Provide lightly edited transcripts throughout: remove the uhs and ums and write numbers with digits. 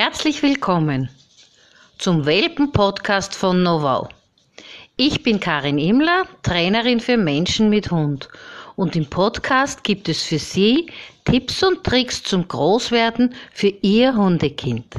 Herzlich willkommen zum Welpen-Podcast von Novau. Ich bin Karin Imler, Trainerin für Menschen mit Hund, und im Podcast gibt es für Sie Tipps und Tricks zum Großwerden für Ihr Hundekind.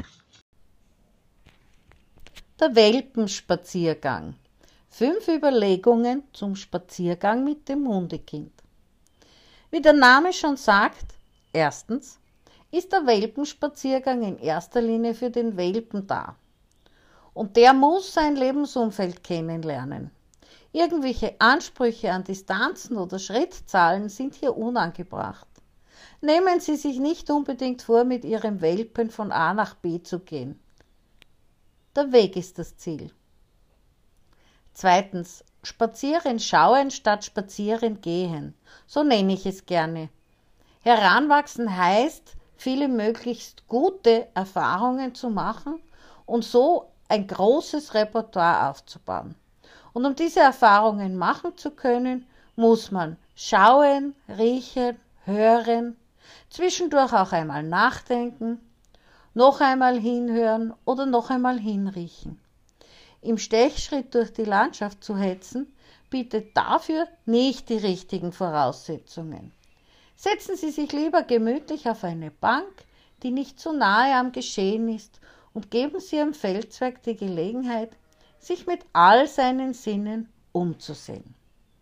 Der Welpenspaziergang. 5 Überlegungen zum Spaziergang mit dem Hundekind. Wie der Name schon sagt, erstens ist der Welpenspaziergang in erster Linie für den Welpen da. Und der muss sein Lebensumfeld kennenlernen. Irgendwelche Ansprüche an Distanzen oder Schrittzahlen sind hier unangebracht. Nehmen Sie sich nicht unbedingt vor, mit Ihrem Welpen von A nach B zu gehen. Der Weg ist das Ziel. Zweitens, spazieren schauen statt spazieren gehen. So nenne ich es gerne. Heranwachsen heißt, viele möglichst gute Erfahrungen zu machen und so ein großes Repertoire aufzubauen. Und um diese Erfahrungen machen zu können, muss man schauen, riechen, hören, zwischendurch auch einmal nachdenken, noch einmal hinhören oder noch einmal hinriechen. Im Stechschritt durch die Landschaft zu hetzen, bietet dafür nicht die richtigen Voraussetzungen. Setzen Sie sich lieber gemütlich auf eine Bank, die nicht zu nahe am Geschehen ist, und geben Sie Ihrem Feldzwerg die Gelegenheit, sich mit all seinen Sinnen umzusehen.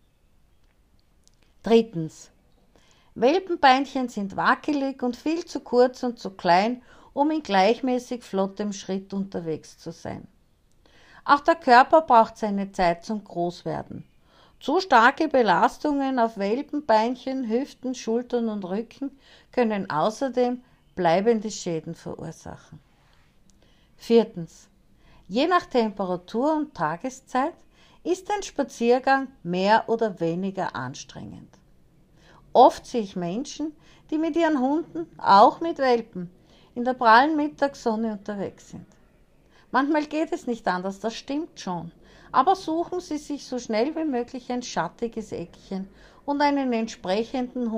Drittens. Welpenbeinchen sind wackelig und viel zu kurz und zu klein, um in gleichmäßig flottem Schritt unterwegs zu sein. Auch der Körper braucht seine Zeit zum Großwerden. Zu starke Belastungen auf Welpenbeinchen, Hüften, Schultern und Rücken können außerdem bleibende Schäden verursachen. Viertens. Je nach Temperatur und Tageszeit ist ein Spaziergang mehr oder weniger anstrengend. Oft sehe ich Menschen, die mit ihren Hunden, auch mit Welpen, in der prallen Mittagssonne unterwegs sind. Manchmal geht es nicht anders, das stimmt schon. Aber suchen Sie sich so schnell wie möglich ein schattiges Eckchen und einen entsprechenden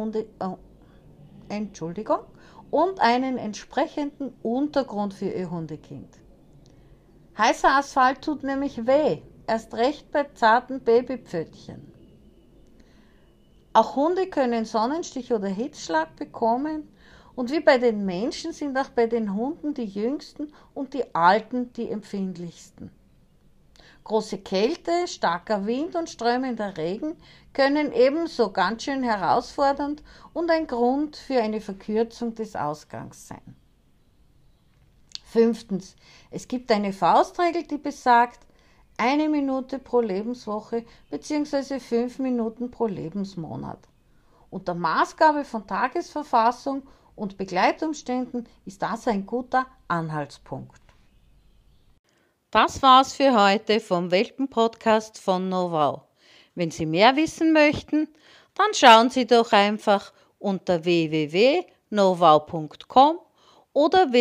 Untergrund für Ihr Hundekind. Heißer Asphalt tut nämlich weh, erst recht bei zarten Babypfötchen. Auch Hunde können Sonnenstich oder Hitzschlag bekommen, und wie bei den Menschen sind auch bei den Hunden die Jüngsten und die Alten die empfindlichsten. Große Kälte, starker Wind und strömender Regen können ebenso ganz schön herausfordernd und ein Grund für eine Verkürzung des Ausgangs sein. Fünftens. Es gibt eine Faustregel, die besagt, 1 Minute pro Lebenswoche bzw. 5 Minuten pro Lebensmonat. Unter Maßgabe von Tagesverfassung und Begleitumständen ist das ein guter Anhaltspunkt. Das war's für heute vom Welpen-Podcast von Novau. Wenn Sie mehr wissen möchten, dann schauen Sie doch einfach unter www.novau.com oder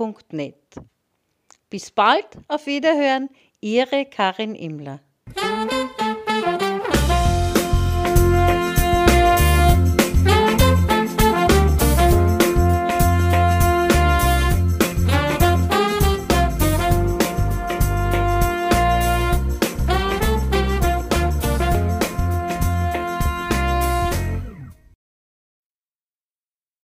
www.online-hundeschule.net. Bis bald, auf Wiederhören, Ihre Karin Imler.